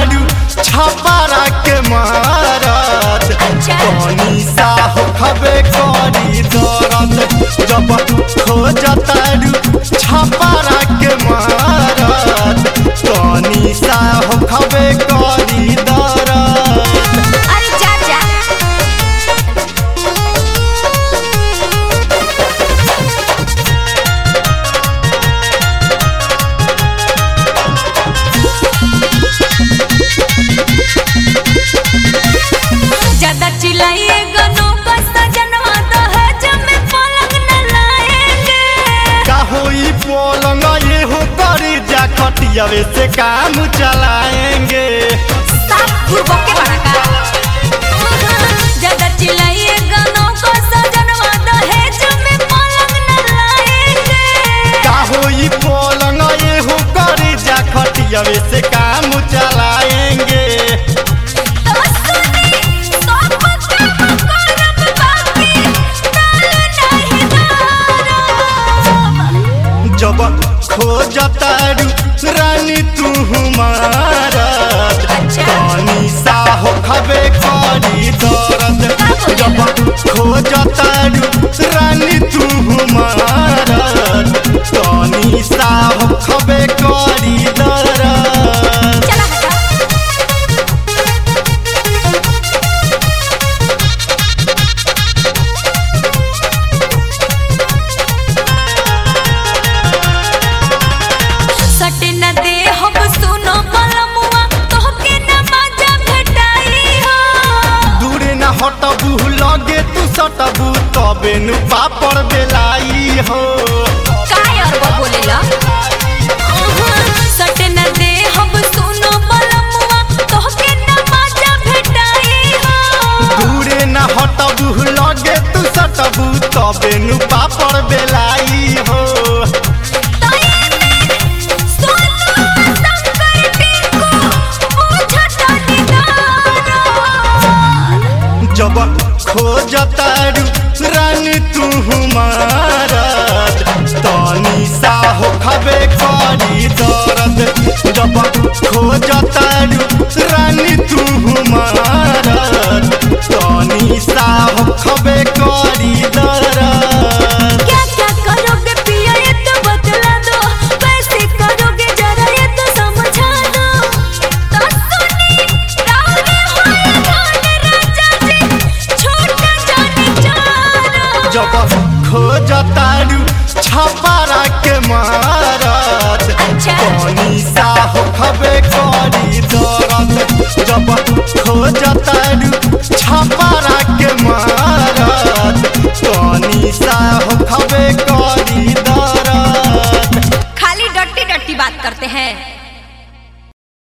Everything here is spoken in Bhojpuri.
तारू छपारा के मारत पानी सा हो खबे करी दरद जब खोज तारू छपारा के मारत पानी सा हो खबे करी दरद। अरे जा जा ज्यादा चिल्लाइए गनो का सजनवा दहेज में पलंग न लाएंगे। का होई पलंग ये हो करी जा खटियावे से काम चलाएंगे। साफ पूर्वक के बड़ा का ज्यादा चिल्लाइए गनो का सजनवा दहेज में पलंग न लाएंगे। का होई पलंग ये हो करी जा खटियावे से काम चलाएंगे। तो सुनी सब काम करब बाकी नाल नहीं दारब। जब खोज तारू रानी तू मारत पानी सा हो खबे करी दरद जब खोज तारू रानी तू मारत पानी सा हो खबे करी दरद। चला हटा सटे न दे हम सुनो कलमुआ तोहके न मजा भेटाई हो। दूरे न हटबू लगे तू सटबू तबे नु पापड़ बेलाई हो। काय और वो बोलेला सटे न दे हम सुनो कलमुआ तोहके न मजा भेटाई हो। दूरे न हटबू लगे तू सटबू तबे नु पापड़ बेलाई हो। जब खोज तारू रानी तू मारत तानी सा हो खबे करी दरद जब खोज तारू रानी तू मारत तानी सा हो खबे करी दरद। क्या क्या करोगे पिया ये तो बतला दो कैसे करोगे जरा ये तो समझा दो। तो सुनी रावने होए धन राजा जी छोटा जानी जानो। जब खोज तारू छपारा के मारत अच्छा पानी सा हो खबे करी दरद जब